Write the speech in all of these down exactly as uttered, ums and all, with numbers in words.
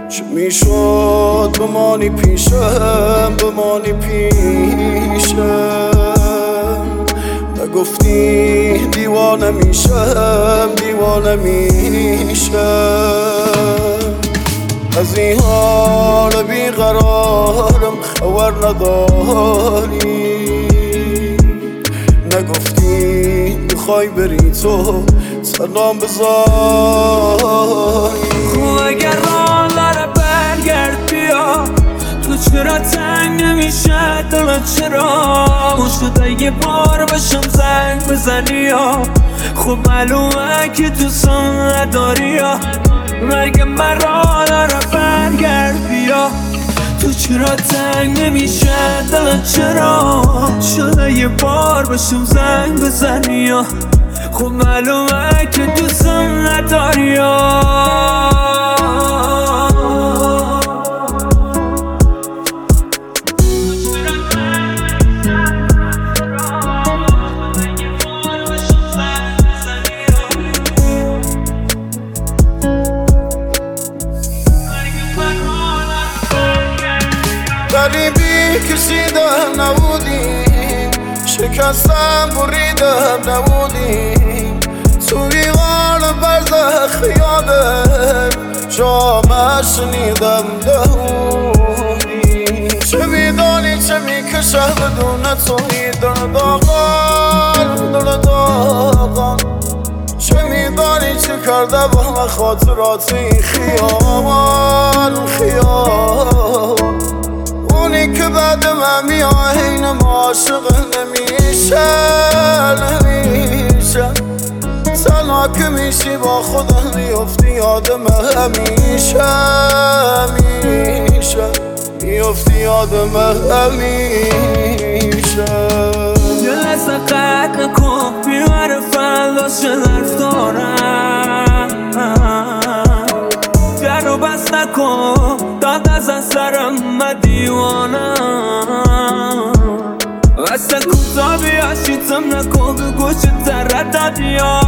چه میشد بمانی پیشم، بمانی پیشم. نگفتی دیوانه میشم، دیوانه میشم. از این حال بیقرارم خبر نداری. نگفتی میخوای بری تو سلام بذاری. خب اگر راه داره برگرد بیا، تو چرا تنگ نمیشه دلت؟ چرا شده یه بار بشم زنگ بزنی یا خب معلومه که تو سن نداری یا مرگ من راه داره برگرد بیا. تو چرا تنگ نمیشه دلت؟ چرا شده یه بار بشم زنگ بزنی یا خب معلومه که دوستم نداری یا غریبی کشیدم نبودی، شکستم بریدم نبودی. توی غال برزخ یادم جامعه شنیدم دهودی. چه میدانی چه میکشه بدون توی درد آقان، درد آقان. چه میدانی چه کرده با من خاطراتی خیابان، خیابان. اونی که بعد من میاد حین ما عاشق نمیشه، نمیشه. تنها که میشی با خودم میفتی یادم همیشه، همیشه. میفتی یادم همیشه. یه لحظه قد نکن بیاره فرداش ظرف دارم. در رو بس نکن داد از سرم من دیوانم. واسه کوتا بیا شیطم نکن به گوشت تردد یا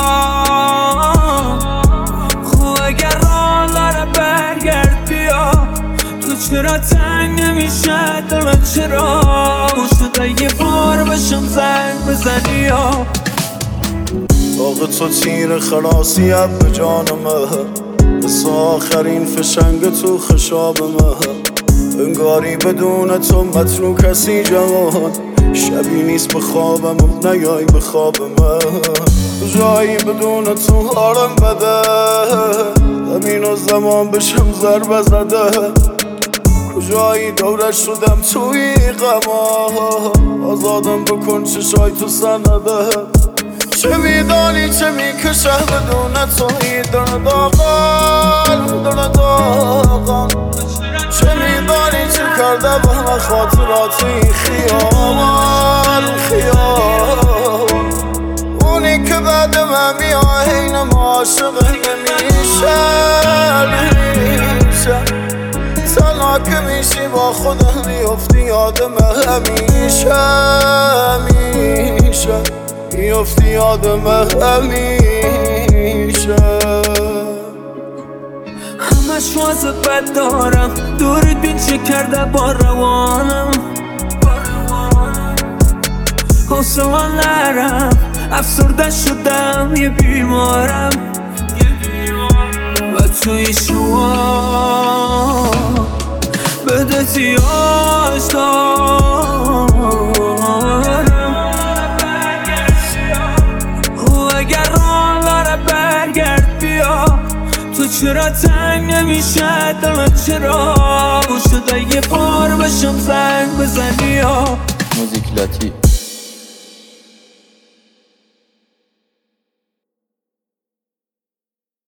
خب اگر راه داره برگرد بیا. تو چرا تنگ نمیشه دلت؟ چرا شده یه بار بشم زنگ بزنی یا باغ تو تیر خلاصی به جانمه، مثل آخرین فشنگ تو خشاب مه. انگاری بدون تو متنو کسی جوان، شبی نیست به خوابم و نیای به خواب من. جایی بدون تو حالم بده، زمین و زمان بشم ضربه زده. کجایی دورش شدم توی غما، آزادم بکن چشای تو سنده. چه میدانی چه میکشه بدون توی درد آقان، درد آقان. چه میدانی چه کرده با من خاطراتی خیابان، خیابان. اونی که بعد من میاد حین ما عاشق نمیشه، نمیشه. تنها که میشی با خودم میفتی یادم همیشه، همیشه. میفتی یادم همیشه. همش واسه بد دارم دورت بین چه کرده با روانم. حوصله نرم افسرده شدم یه بیمارم. و توی شما بده تیاش دارم. و اگر راه داره برگرد بیا. تو چرا تنگ نمیشه دلت؟ چرا شده یه بار بشم زنگ بزنی یا موزیک لاتی